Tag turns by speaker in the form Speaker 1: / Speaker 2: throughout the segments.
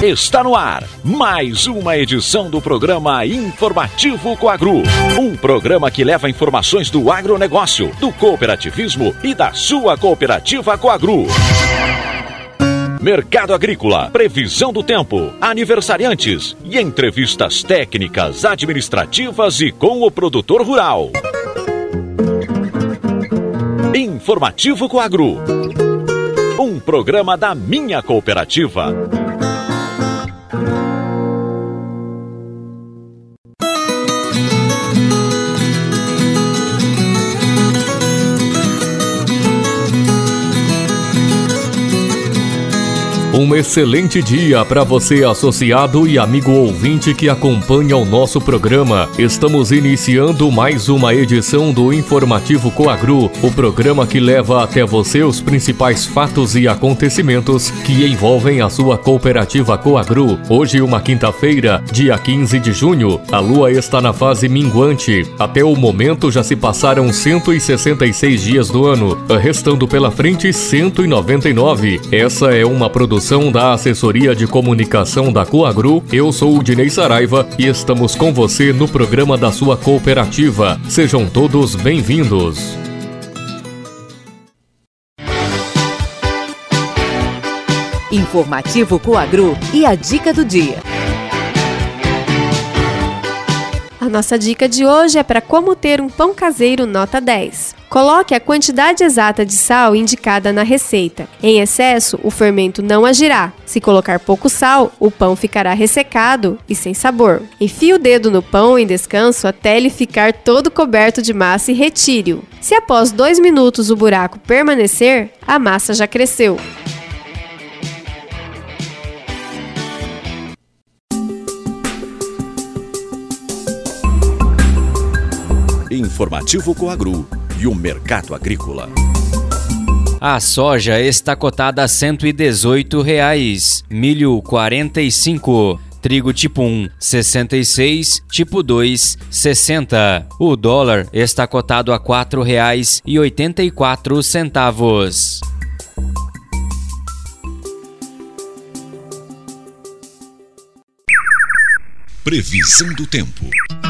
Speaker 1: Está no ar mais uma edição do programa Informativo Coagro. Um programa que leva informações do agronegócio, do cooperativismo e da sua cooperativa Coagro. Mercado agrícola, previsão do tempo, aniversariantes e entrevistas técnicas, administrativas e com o produtor rural. Informativo Coagro. Um programa da minha cooperativa.
Speaker 2: Um excelente dia para você, associado e amigo ouvinte que acompanha o nosso programa. Estamos iniciando mais uma edição do Informativo Coagro, o programa que leva até você os principais fatos e acontecimentos que envolvem a sua cooperativa Coagro. Hoje, uma quinta-feira, dia 15 de junho, a lua está na fase minguante. Até o momento já se passaram 166 dias do ano, restando pela frente 199. Essa é uma produção da Assessoria de Comunicação da Coagro. Eu sou o Dinei Saraiva e estamos com você no programa da sua cooperativa. Sejam todos bem-vindos.
Speaker 3: Informativo Coagro e a dica do dia. A nossa dica de hoje é para como ter um pão caseiro nota 10. Coloque a quantidade exata de sal indicada na receita. Em excesso, o fermento não agirá. Se colocar pouco sal, o pão ficará ressecado e sem sabor. Enfie o dedo no pão em descanso até ele ficar todo coberto de massa e retire-o. Se após 2 minutos o buraco permanecer, a massa já cresceu.
Speaker 1: Informativo Coagro e o mercado agrícola.
Speaker 4: A soja está cotada a R$ 118,00, milho 45, trigo tipo 1, 66, tipo 2, 60. O dólar está cotado a R$ 4,84.
Speaker 1: Previsão do tempo.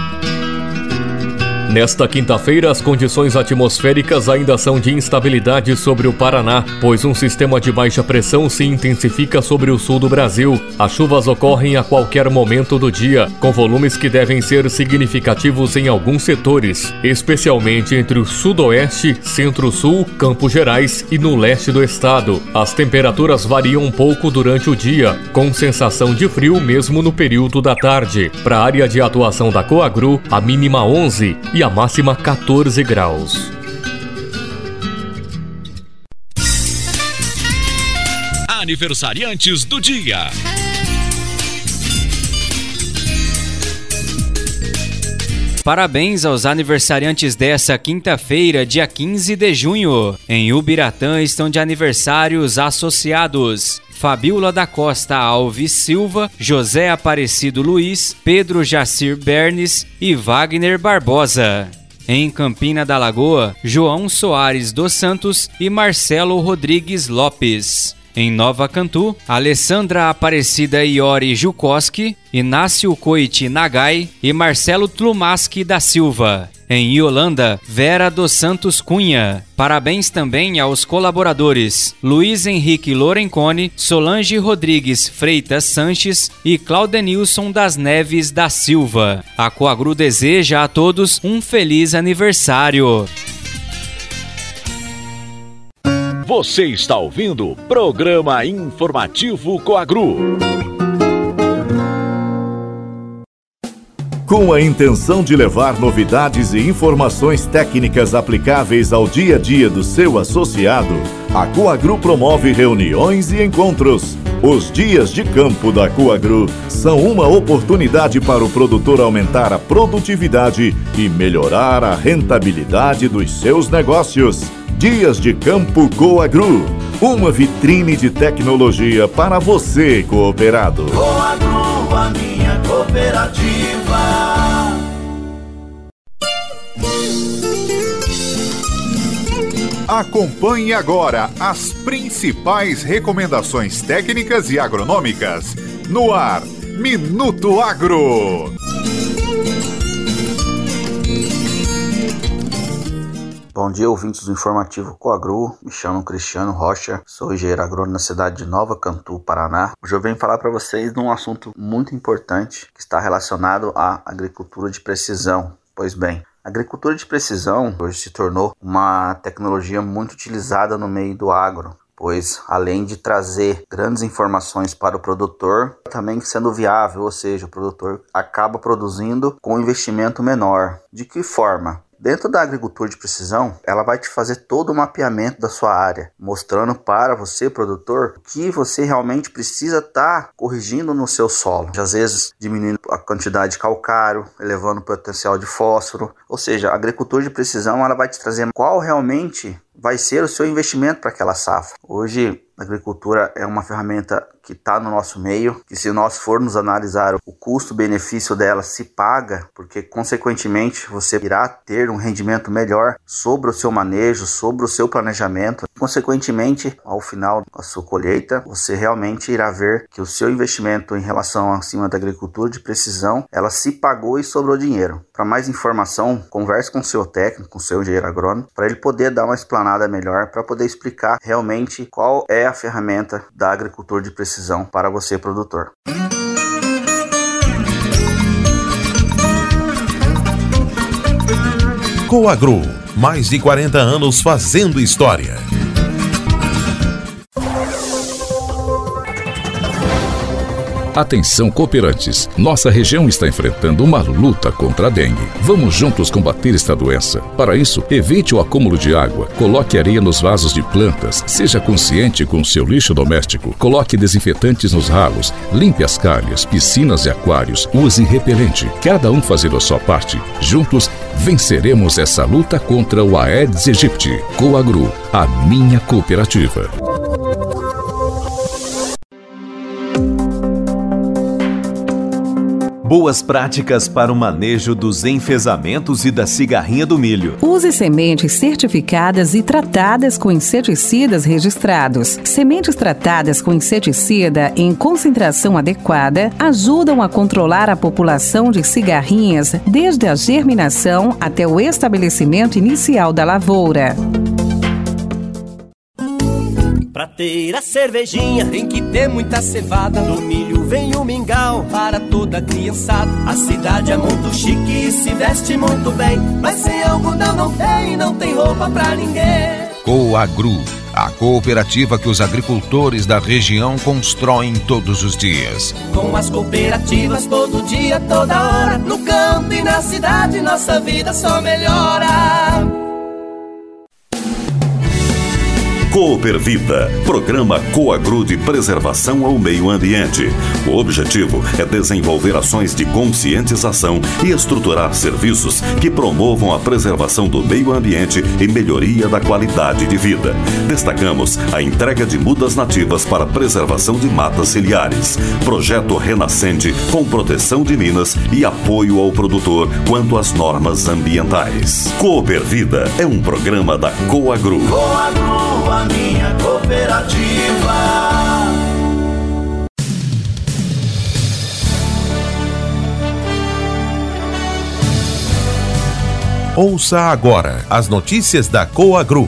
Speaker 2: Nesta quinta-feira, as condições atmosféricas ainda são de instabilidade sobre o Paraná, pois um sistema de baixa pressão se intensifica sobre o sul do Brasil. As chuvas ocorrem a qualquer momento do dia, com volumes que devem ser significativos em alguns setores, especialmente entre o sudoeste, centro-sul, Campos Gerais e no leste do estado. As temperaturas variam um pouco durante o dia, com sensação de frio mesmo no período da tarde. Para a área de atuação da Coagro, a mínima 11 e a máxima 14 graus.
Speaker 1: Aniversariantes do dia.
Speaker 4: Parabéns aos aniversariantes dessa quinta-feira, dia 15 de junho. Em Ubiratã estão de aniversário os associados: Fabiola da Costa Alves Silva, José Aparecido Luiz, Pedro Jacir Bernes e Wagner Barbosa. Em Campina da Lagoa, João Soares dos Santos e Marcelo Rodrigues Lopes. Em Nova Cantu, Alessandra Aparecida Iori Jukoski, Inácio Coiti Nagai e Marcelo Tlumaski da Silva. Em Iolanda, Vera dos Santos Cunha. Parabéns também aos colaboradores Luiz Henrique Lorencone, Solange Rodrigues Freitas Sanches e Claudenilson das Neves da Silva. A Coagro deseja a todos um feliz aniversário.
Speaker 1: Você está ouvindo o programa Informativo Coagro.
Speaker 5: Com a intenção de levar novidades e informações técnicas aplicáveis ao dia a dia do seu associado, a Coagro promove reuniões e encontros. Os dias de campo da Coagro são uma oportunidade para o produtor aumentar a produtividade e melhorar a rentabilidade dos seus negócios. Dias de Campo Coagro, uma vitrine de tecnologia para você, cooperado.
Speaker 6: Coagro, a minha cooperativa.
Speaker 7: Acompanhe agora as principais recomendações técnicas e agronômicas
Speaker 5: No ar, Minuto Agro.
Speaker 7: Bom dia, ouvintes do Informativo Coagru. Me chamo Cristiano Rocha, sou engenheiro agrônomo na cidade de Nova Cantu, Paraná. Hoje eu venho falar para vocês de um assunto muito importante que está relacionado à agricultura de precisão. Pois bem, a agricultura de precisão hoje se tornou uma tecnologia muito utilizada no meio do agro, pois além de trazer grandes informações para o produtor, também sendo viável, ou seja, o produtor acaba produzindo com um investimento menor. De que forma? Dentro da agricultura de precisão, ela vai te fazer todo o mapeamento da sua área, mostrando para você, produtor, o que você realmente precisa estar corrigindo no seu solo. Às vezes, diminuindo a quantidade de calcário, elevando o potencial de fósforo. Ou seja, a agricultura de precisão ela vai te trazer qual realmente vai ser o seu investimento para aquela safra. Hoje, a agricultura é uma ferramenta que está no nosso meio, que se nós formos analisar o custo-benefício dela se paga, porque consequentemente você irá ter um rendimento melhor sobre o seu manejo, sobre o seu planejamento. Consequentemente, ao final da sua colheita, você realmente irá ver que o seu investimento em relação acima da agricultura de precisão, ela se pagou e sobrou dinheiro. Para mais informação, converse com o seu técnico, com o seu engenheiro agrônomo, para ele poder dar uma explanada melhor, para poder explicar realmente qual é a ferramenta da agricultura de precisão para você, produtor.
Speaker 8: Coagru, mais de 40 anos fazendo história.
Speaker 9: Atenção, cooperantes! Nossa região está enfrentando uma luta contra a dengue. Vamos juntos combater esta doença. Para isso, evite o acúmulo de água, coloque areia nos vasos de plantas, seja consciente com o seu lixo doméstico, coloque desinfetantes nos ralos, limpe as calhas, piscinas e aquários, use repelente. Cada um fazendo a sua parte. Juntos, venceremos essa luta contra o Aedes aegypti. Coagru, a minha cooperativa.
Speaker 10: Boas práticas para o manejo dos enfezamentos e da cigarrinha do milho.
Speaker 11: Use sementes certificadas e tratadas com inseticidas registrados. Sementes tratadas com inseticida em concentração adequada ajudam a controlar a população de cigarrinhas desde a germinação até o estabelecimento inicial da lavoura.
Speaker 6: Pra ter a cervejinha tem que ter muita cevada. Do milho vem o mingau para toda a criançada. A cidade é muito chique e se veste muito bem, mas sem algodão não tem roupa pra ninguém.
Speaker 8: Coagru, a cooperativa que os agricultores da região constroem todos os dias.
Speaker 6: Com as cooperativas todo dia, toda hora, no campo e na cidade nossa vida só melhora.
Speaker 5: Coopervida, programa Coagru de preservação ao meio ambiente. O objetivo é desenvolver ações de conscientização e estruturar serviços que promovam a preservação do meio ambiente e melhoria da qualidade de vida. Destacamos a entrega de mudas nativas para preservação de matas ciliares, projeto renascente com proteção de minas e apoio ao produtor quanto às normas ambientais. Coopervida é um programa da Coagru.
Speaker 6: Coagru, a minha cooperativa.
Speaker 8: Ouça agora as notícias da Coagru.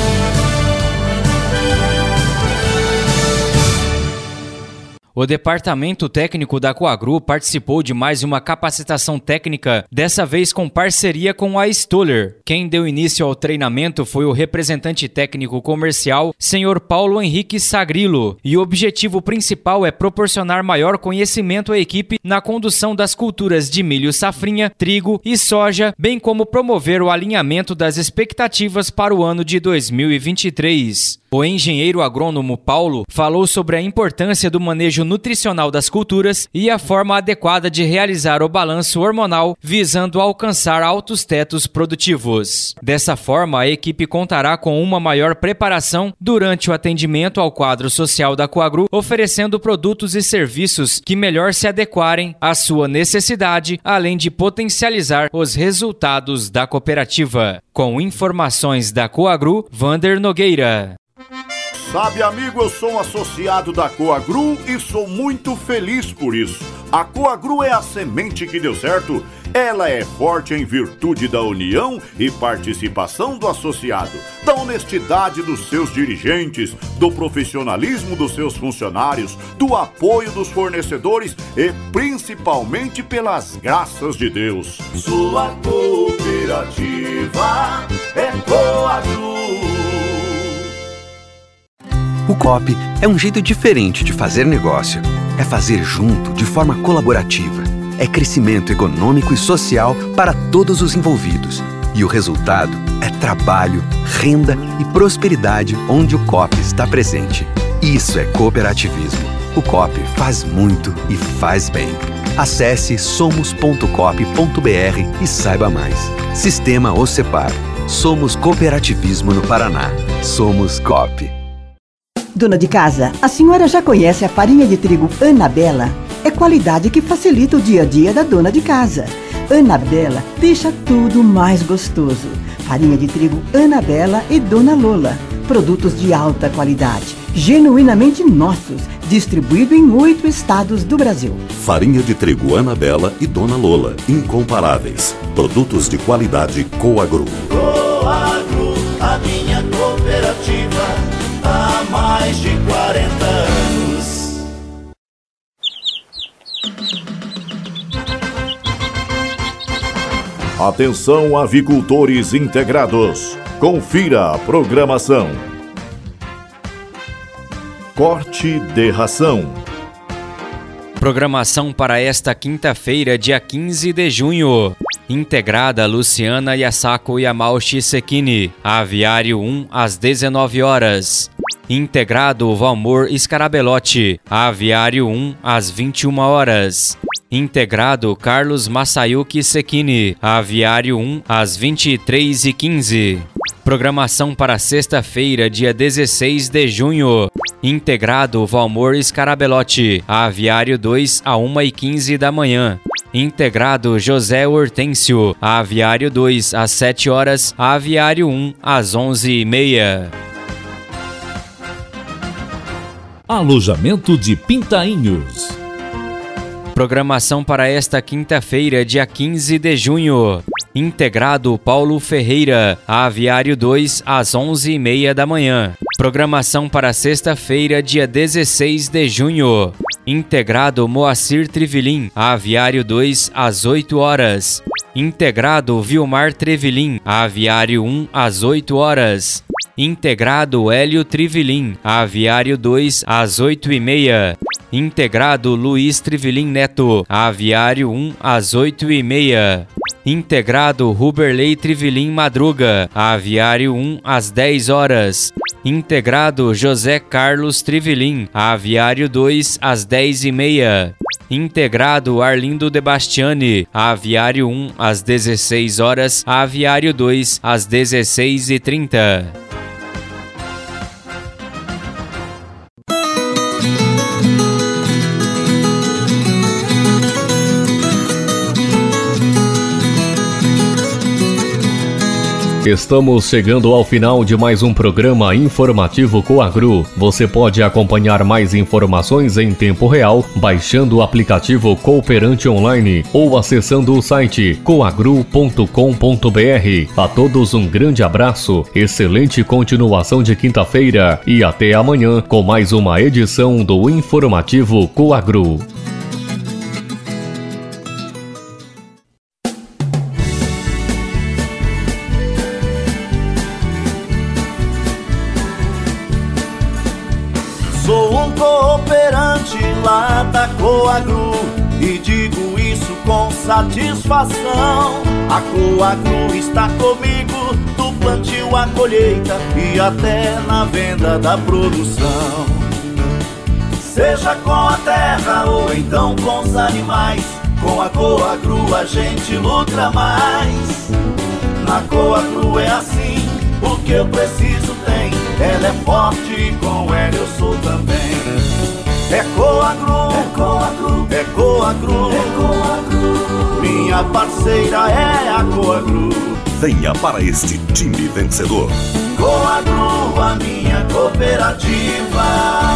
Speaker 4: O Departamento Técnico da Coagru participou de mais uma capacitação técnica, dessa vez com parceria com a Stoller. Quem deu início ao treinamento foi o representante técnico comercial, Sr. Paulo Henrique Sagrilo, e o objetivo principal é proporcionar maior conhecimento à equipe na condução das culturas de milho safrinha, trigo e soja, bem como promover o alinhamento das expectativas para o ano de 2023. O engenheiro agrônomo Paulo falou sobre a importância do manejo nutricional das culturas e a forma adequada de realizar o balanço hormonal, visando alcançar altos tetos produtivos. Dessa forma, a equipe contará com uma maior preparação durante o atendimento ao quadro social da Coagru, oferecendo produtos e serviços que melhor se adequarem à sua necessidade, além de potencializar os resultados da cooperativa. Com informações da Coagru, Vander Nogueira.
Speaker 5: Sabe, amigo, eu sou um associado da Coagru e sou muito feliz por isso. A Coagru é a semente que deu certo. Ela é forte em virtude da união e participação do associado, da honestidade dos seus dirigentes, do profissionalismo dos seus funcionários, do apoio dos fornecedores e principalmente pelas graças de Deus.
Speaker 6: Sua cooperativa é Coagru.
Speaker 12: O Coop é um jeito diferente de fazer negócio. É fazer junto, de forma colaborativa. É crescimento econômico e social para todos os envolvidos. E o resultado é trabalho, renda e prosperidade onde o Coop está presente. Isso é cooperativismo. O Coop faz muito e faz bem. Acesse somos.coop.br e saiba mais. Sistema Ocepar. Somos cooperativismo no Paraná. Somos Coop.
Speaker 13: Dona de casa, a senhora já conhece a farinha de trigo Anabela? É qualidade que facilita o dia a dia da dona de casa. Anabela deixa tudo mais gostoso. Farinha de trigo Anabela e Dona Lola. Produtos de alta qualidade, genuinamente nossos, distribuído em 8 estados do Brasil.
Speaker 14: Farinha de trigo Anabela e Dona Lola, incomparáveis. Produtos de qualidade Coagru.
Speaker 6: Coagru, a minha cooperativa, há mais de 40 anos.
Speaker 5: Atenção, avicultores integrados. Confira a programação. Corte de ração.
Speaker 4: Programação para esta quinta-feira, dia 15 de junho. Integrada Luciana Yasako Yamauchi Sekini. Aviário 1 às 19 horas. Integrado Valmor Scarabelotti. Aviário 1 às 21 horas. Integrado Carlos Masayuki Sekini. Aviário 1 às 23h15. Programação para sexta-feira, dia 16 de junho. Integrado Valmor Scarabelotti. Aviário 2 a 1h15 da manhã. Integrado José Hortêncio. Aviário 2 às 7 horas. Aviário 1 às 11h30.
Speaker 15: Alojamento de Pintainhos.
Speaker 4: Programação para esta quinta-feira, dia 15 de junho. Integrado Paulo Ferreira. Aviário 2 às 11h30 da manhã. Programação para sexta-feira, dia 16 de junho. Integrado Moacir Trivelin. Aviário 2 às 8 horas. Integrado Vilmar Trevelin. Aviário 1 às 8 horas. Integrado Hélio Trivelin. Aviário 2 às 8h30. Integrado Luiz Trivelin Neto. Aviário 1 às 8h30. Integrado Ruberley Trivelin Madruga. Aviário 1 às 10 horas. Integrado José Carlos Trivelin. Aviário 2 às 10h30. Integrado Arlindo Debastiani. Aviário 1 às 16 horas. Aviário 2 às 16h30.
Speaker 2: Estamos chegando ao final de mais um programa informativo Coagru. Você pode acompanhar mais informações em tempo real baixando o aplicativo Cooperante Online ou acessando o site coagru.com.br. A todos um grande abraço, excelente continuação de quinta-feira e até amanhã com mais uma edição do informativo Coagru.
Speaker 6: Sou um cooperante lá da Coagru e digo isso com satisfação. A Coagru está comigo do plantio à colheita e até na venda da produção. Seja com a terra ou então com os animais, com a Coagru a gente lucra mais. Na Coagru é assim, o que eu preciso tem. Ela é forte e com ela eu sou também. É Coagru, é Coagru, é Coagru, é Coagru. Minha parceira é a Coagru.
Speaker 14: Venha para este time vencedor.
Speaker 6: Coagru, a minha Cooperativa.